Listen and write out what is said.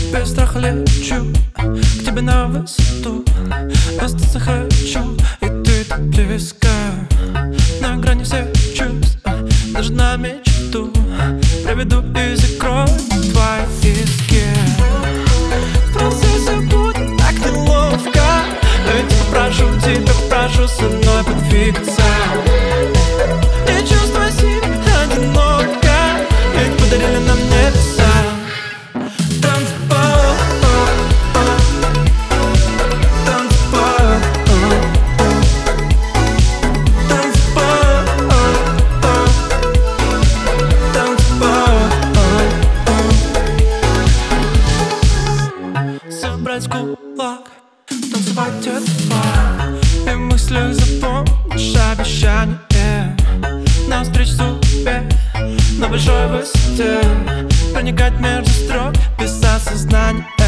Без страха лечу к тебе на высоту. Остаться хочу, и ты так близко. На грани всех чувств, даже на мечту. Проведу и закрою твои виски. В процессе будет так неловко, ведь я прошу тебя, прошу со мной подвигаться. Не чувствуй себя одиноко, ведь подарили нам небеса. Собрать кулак, танцевать это. И в мыслях запомнишь обещание навстречу судьбе на большой высоте. Проникать между строк без осознания.